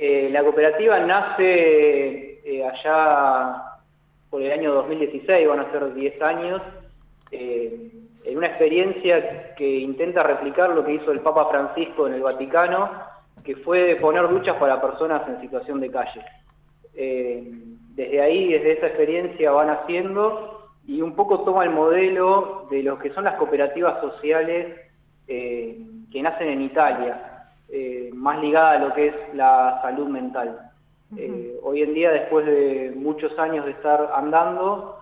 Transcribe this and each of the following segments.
La cooperativa nace allá por el año 2016, van a ser 10 años, en una experiencia que intenta replicar lo que hizo el Papa Francisco en el Vaticano, que fue poner duchas para personas en situación de calle. Desde ahí, desde esa experiencia van haciendo y un poco toma el modelo de lo que son las cooperativas sociales que nacen en Italia, más ligada a lo que es la salud mental. Hoy en día, después de muchos años de estar andando,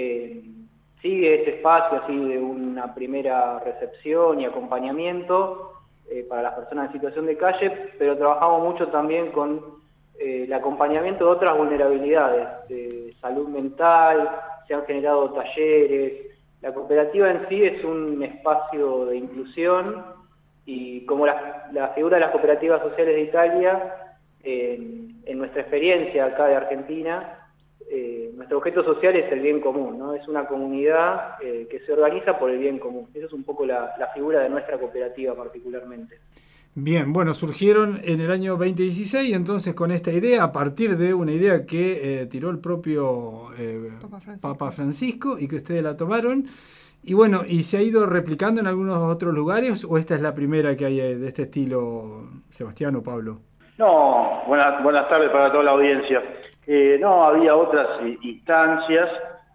sigue ese espacio así de una primera recepción y acompañamiento para las personas en situación de calle, pero trabajamos mucho también con el acompañamiento de otras vulnerabilidades, de salud mental, se han generado talleres. La cooperativa en sí es un espacio de inclusión y como la figura de las cooperativas sociales de Italia, en nuestra experiencia acá de Argentina, nuestro objeto social es el bien común, ¿no? Es una comunidad que se organiza por el bien común. Esa es un poco la figura de nuestra cooperativa particularmente. Bien, bueno, surgieron en el año 2016, entonces con esta idea, a partir de una idea que tiró el propio Papa Francisco y que ustedes la tomaron. Y bueno, ¿y se ha ido replicando en algunos otros lugares o esta es la primera que hay de este estilo, Sebastián o Pablo? No, buenas tardes para toda la audiencia. No, había otras instancias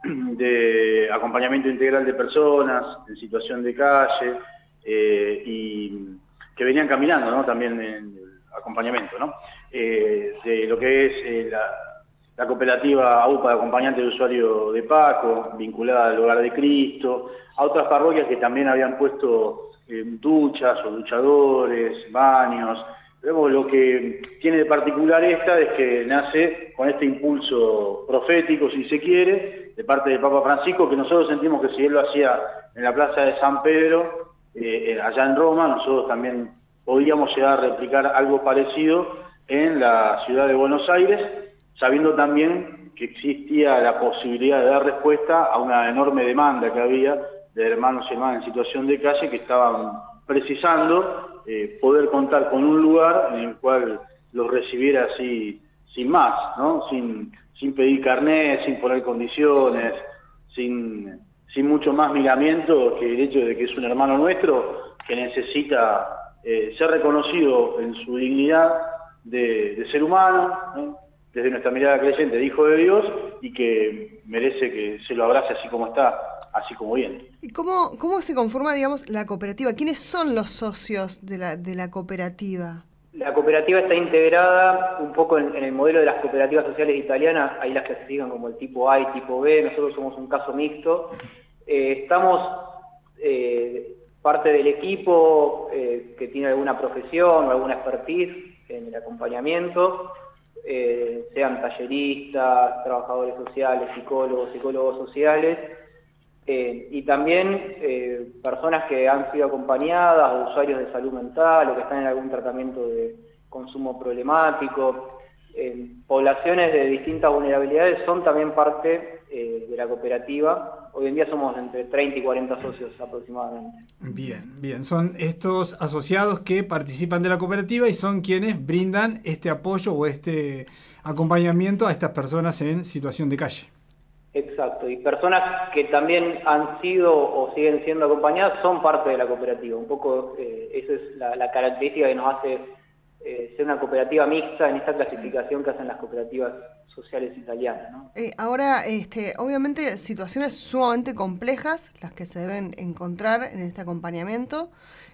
de acompañamiento integral de personas en situación de calle y que venían caminando, ¿no? También en el acompañamiento, ¿no? De lo que es la cooperativa AUPA de acompañantes de usuario de Paco, vinculada al Hogar de Cristo, a otras parroquias que también habían puesto duchas o duchadores, baños. Luego lo que tiene de particular esta es que nace con este impulso profético, si se quiere, de parte del Papa Francisco, que nosotros sentimos que si él lo hacía en la Plaza de San Pedro, allá en Roma, nosotros también podríamos llegar a replicar algo parecido en la ciudad de Buenos Aires, sabiendo también que existía la posibilidad de dar respuesta a una enorme demanda que había de hermanos y hermanas en situación de calle que estaban precisando poder contar con un lugar en el cual los recibiera así sin más, ¿no? Sin pedir carnet, sin poner condiciones, sin mucho más miramiento que el hecho de que es un hermano nuestro que necesita ser reconocido en su dignidad de ser humano, ¿no? Desde nuestra mirada creyente de Hijo de Dios, y que merece que se lo abrace así como está, así como viene. ¿Y cómo se conforma, digamos, la cooperativa? ¿Quiénes son los socios de la cooperativa? La cooperativa está integrada un poco en el modelo de las cooperativas sociales italianas, hay las clasifican como el tipo A y tipo B, nosotros somos un caso mixto. Estamos parte del equipo que tiene alguna profesión o alguna expertise en el acompañamiento, sean talleristas, trabajadores sociales, psicólogos sociales, y también personas que han sido acompañadas, usuarios de salud mental o que están en algún tratamiento de consumo problemático. Poblaciones de distintas vulnerabilidades son también parte de la cooperativa. Hoy en día somos entre 30 y 40 socios aproximadamente. Bien. Son estos asociados que participan de la cooperativa y son quienes brindan este apoyo o este acompañamiento a estas personas en situación de calle. Exacto, y personas que también han sido o siguen siendo acompañadas son parte de la cooperativa. Un poco esa es la característica que nos hace ser una cooperativa mixta en esta clasificación que hacen las cooperativas sociales italianas, ¿no? Ahora, obviamente, situaciones sumamente complejas las que se deben encontrar en este acompañamiento.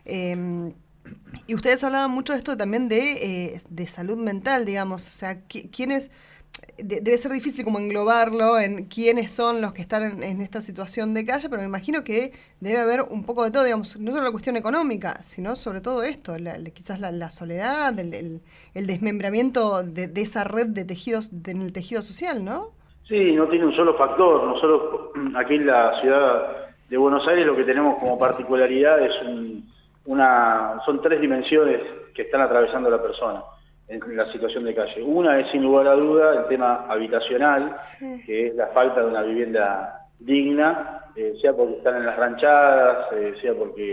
Y ustedes hablaban mucho de esto también de salud mental, digamos. O sea, ¿quiénes? Debe ser difícil como englobarlo en quiénes son los que están en esta situación de calle, pero me imagino que debe haber un poco de todo, digamos, no solo la cuestión económica, sino sobre todo esto, quizás la soledad, el desmembramiento de esa red de tejidos en el tejido social, ¿no? Sí, no tiene un solo factor. Nosotros aquí en la ciudad de Buenos Aires lo que tenemos como particularidad es son tres dimensiones que están atravesando a la persona en la situación de calle. Una es, sin lugar a duda, el tema habitacional, sí, que es la falta de una vivienda digna, sea porque están en las ranchadas, sea porque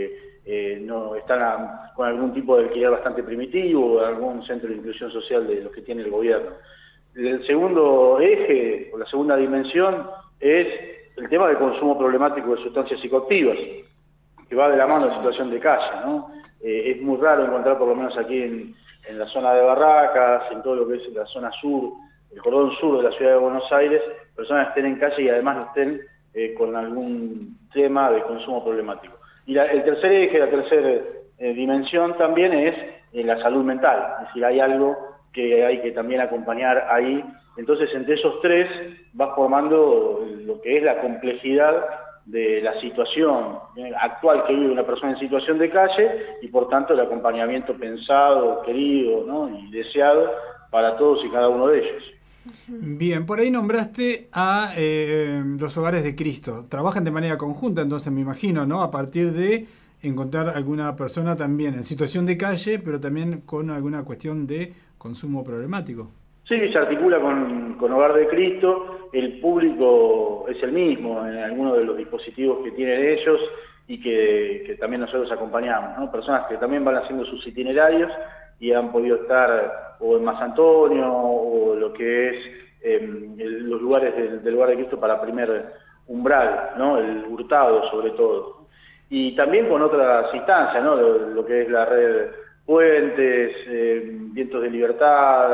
no están con algún tipo de alquiler bastante primitivo, o algún centro de inclusión social de los que tiene el gobierno. El segundo eje, o la segunda dimensión, es el tema del consumo problemático de sustancias psicoactivas, que va de la mano de la situación de calle, ¿no? Es muy raro encontrar, por lo menos aquí en la zona de Barracas, en todo lo que es la zona sur, el cordón sur de la ciudad de Buenos Aires, personas que estén en calle y además no estén con algún tema de consumo problemático. Y el tercer eje, la tercera dimensión también es la salud mental, es decir, hay algo que hay que también acompañar ahí. Entonces, entre esos tres va formando lo que es la complejidad de la situación actual que vive una persona en situación de calle y, por tanto, el acompañamiento pensado, querido, ¿no? Y deseado para todos y cada uno de ellos. Bien, por ahí nombraste a los Hogares de Cristo. Trabajan de manera conjunta, entonces me imagino, ¿no? A partir de encontrar alguna persona también en situación de calle, pero también con alguna cuestión de consumo problemático. Sí, se articula con Hogar de Cristo, el público es el mismo en algunos de los dispositivos que tienen ellos y que también nosotros acompañamos, ¿no? Personas que también van haciendo sus itinerarios y han podido estar o en Más Antonio o lo que es los lugares del Hogar de Cristo para primer umbral, ¿no? El Hurtado sobre todo. Y también con otras instancias, ¿no? Lo que es la red Puentes, Vientos de Libertad,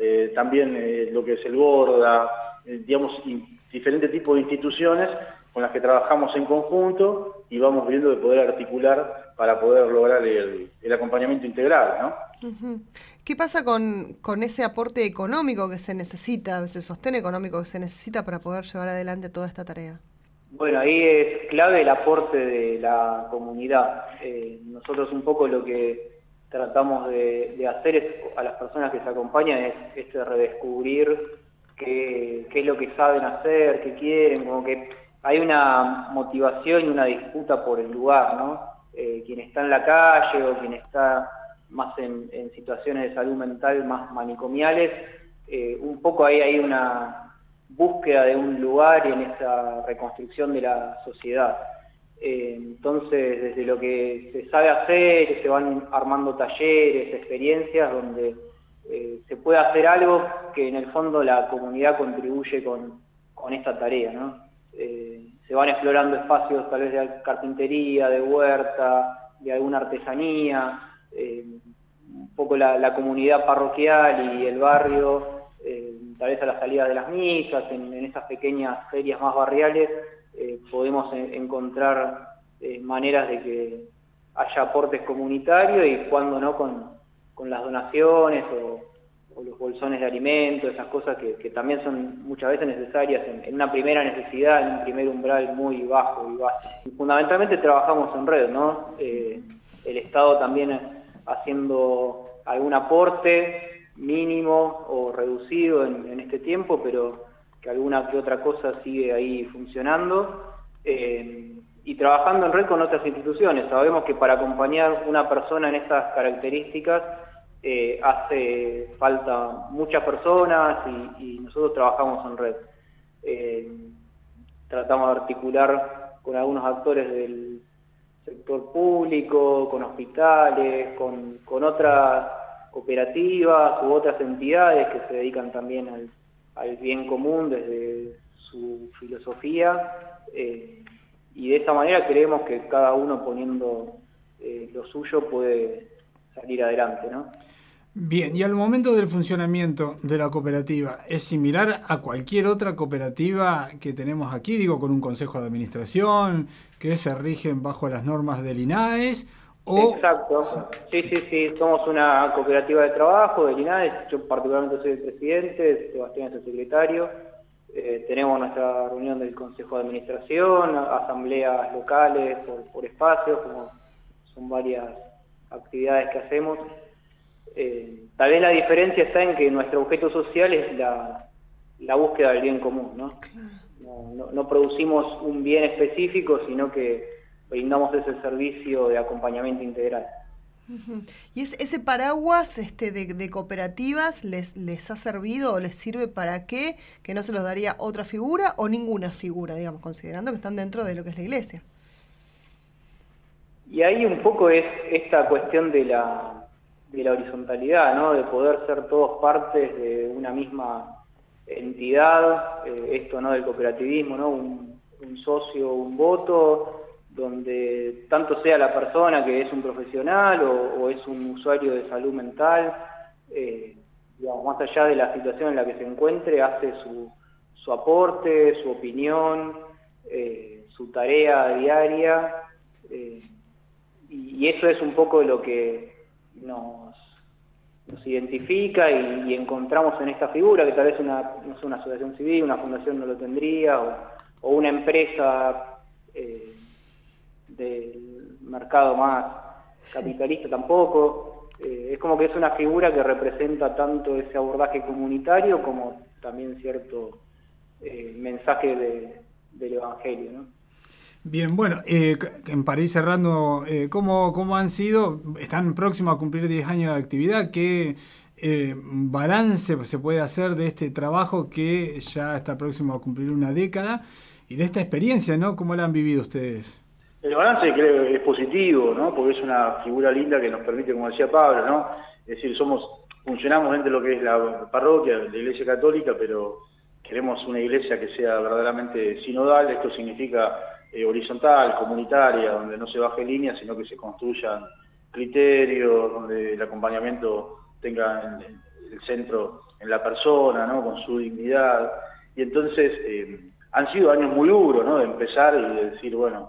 también lo que es el Borda, digamos, diferentes tipos de instituciones con las que trabajamos en conjunto y vamos viendo de poder articular para poder lograr el acompañamiento integral, ¿no? Uh-huh. ¿Qué pasa con ese aporte económico que se necesita, ese sostén económico que se necesita para poder llevar adelante toda esta tarea? Bueno, ahí es clave el aporte de la comunidad. Nosotros un poco lo que tratamos de hacer es, a las personas que se acompañan es redescubrir qué es lo que saben hacer, qué quieren, como que hay una motivación y una disputa por el lugar, ¿no? Quien está en la calle o quien está más en situaciones de salud mental más manicomiales, un poco ahí hay una búsqueda de un lugar y en esa reconstrucción de la sociedad. Entonces, desde lo que se sabe hacer, se van armando talleres, experiencias, donde se puede hacer algo que en el fondo la comunidad contribuye con esta tarea, ¿no? Se van explorando espacios tal vez de carpintería, de huerta, de alguna artesanía, un poco la comunidad parroquial y el barrio, tal vez a la salida de las misas, en esas pequeñas ferias más barriales, podemos encontrar maneras de que haya aportes comunitarios y cuando no con las donaciones o los bolsones de alimentos, esas cosas que también son muchas veces necesarias en una primera necesidad, en un primer umbral muy bajo y básico. Y fundamentalmente trabajamos en red, ¿no? El Estado también haciendo algún aporte mínimo o reducido en este tiempo, pero que alguna que otra cosa sigue ahí funcionando, y trabajando en red con otras instituciones. Sabemos que para acompañar una persona en estas características hace falta muchas personas y nosotros trabajamos en red. Tratamos de articular con algunos actores del sector público, con hospitales, con otras cooperativas u otras entidades que se dedican también al bien común desde su filosofía, y de esa manera creemos que cada uno poniendo lo suyo puede salir adelante, ¿no? Bien, y al momento del funcionamiento de la cooperativa, ¿es similar a cualquier otra cooperativa que tenemos aquí? Digo, con un consejo de administración, que se rigen bajo las normas del INAES, o... Exacto, sí, somos una cooperativa de trabajo del INAES, yo particularmente soy el presidente, Sebastián es el secretario, tenemos nuestra reunión del consejo de administración, asambleas locales por espacios, como son varias actividades que hacemos. Tal vez la diferencia está en que nuestro objeto social es la búsqueda del bien común, ¿no? No producimos un bien específico, sino que brindamos ese servicio de acompañamiento integral. Uh-huh. ¿Y ese paraguas de cooperativas les ha servido o les sirve para qué? ¿Que no se los daría otra figura o ninguna figura, digamos, considerando que están dentro de lo que es la iglesia? Y ahí un poco es esta cuestión de la horizontalidad, ¿no? De poder ser todos partes de una misma entidad, esto, ¿no? Del cooperativismo, ¿no? Un socio, un voto, donde tanto sea la persona que es un profesional o es un usuario de salud mental, digamos, más allá de la situación en la que se encuentre, hace su aporte, su opinión, su tarea diaria, y eso es un poco lo que nos identifica y encontramos en esta figura, que tal vez no es una asociación civil, una fundación no lo tendría, o una empresa del mercado más capitalista tampoco. Es como que es una figura que representa tanto ese abordaje comunitario como también cierto mensaje del Evangelio, ¿no? Bien, bueno, para ir cerrando, ¿cómo han sido? Están próximos a cumplir 10 años de actividad. ¿Qué balance se puede hacer de este trabajo que ya está próximo a cumplir una década? Y de esta experiencia, ¿no? ¿Cómo la han vivido ustedes? El balance creo que es positivo, ¿no? Porque es una figura linda que nos permite, como decía Pablo, ¿no? Es decir, funcionamos dentro de lo que es la parroquia, la Iglesia Católica, pero queremos una iglesia que sea verdaderamente sinodal. Esto significa horizontal, comunitaria, donde no se baje línea, sino que se construyan criterios, donde el acompañamiento tenga el centro en la persona, ¿no? Con su dignidad. Y entonces han sido años muy duros, ¿no? De empezar y de decir, bueno,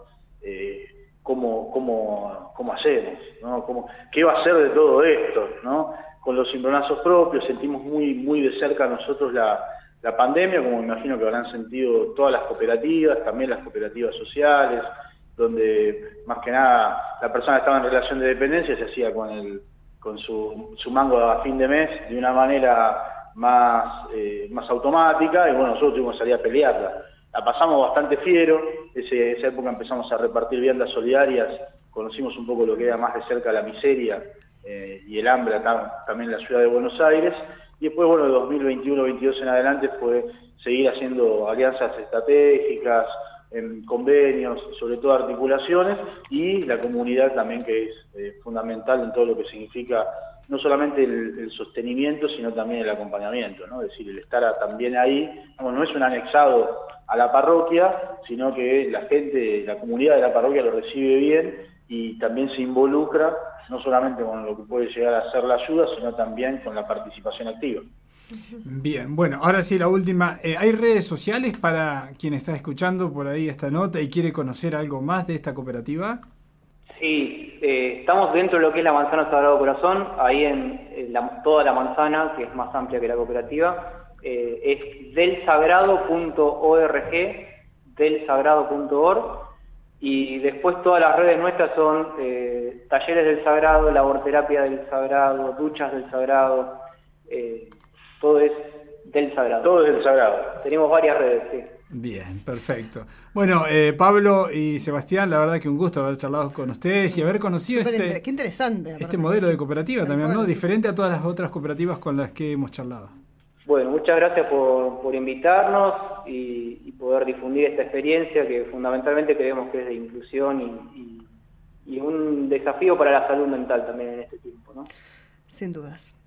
¿cómo hacemos? ¿No? ¿Qué va a ser de todo esto? ¿No? Con los cimbronazos propios sentimos muy de cerca nosotros la pandemia, como me imagino que habrán sentido todas las cooperativas, también las cooperativas sociales, donde más que nada la persona que estaba en relación de dependencia se hacía con su mango a fin de mes de una manera más automática, y bueno, nosotros tuvimos que salir a pelearla. La pasamos bastante fiero, esa época empezamos a repartir viandas solidarias, conocimos un poco lo que era más de cerca la miseria y el hambre acá, también en la ciudad de Buenos Aires, y después, bueno, de 2021-22 en adelante fue seguir haciendo alianzas estratégicas, convenios, sobre todo articulaciones, y la comunidad también, que es fundamental en todo lo que significa no solamente el sostenimiento, sino también el acompañamiento, ¿no? Es decir, el estar también ahí, no es un anexado a la parroquia, sino que la gente, la comunidad de la parroquia lo recibe bien y también se involucra, no solamente con lo que puede llegar a ser la ayuda, sino también con la participación activa. Bien, bueno, ahora sí la última. ¿Hay redes sociales para quien está escuchando por ahí esta nota y quiere conocer algo más de esta cooperativa? Sí, estamos dentro de lo que es la Manzana Sagrado Corazón, ahí en toda la manzana, que es más amplia que la cooperativa, es delsagrado.org, y después todas las redes nuestras son Talleres del Sagrado, Laborterapia del Sagrado, Duchas del Sagrado, todo es del Sagrado. Todo es del Sagrado. Tenemos varias redes, sí. Bien, perfecto. Bueno, Pablo y Sebastián, la verdad que un gusto haber charlado con ustedes y haber conocido qué interesante, este modelo de cooperativa también, ¿no? Diferente a todas las otras cooperativas con las que hemos charlado. Bueno, muchas gracias por invitarnos y poder difundir esta experiencia que fundamentalmente creemos que es de inclusión y un desafío para la salud mental también en este tiempo, ¿no? Sin dudas.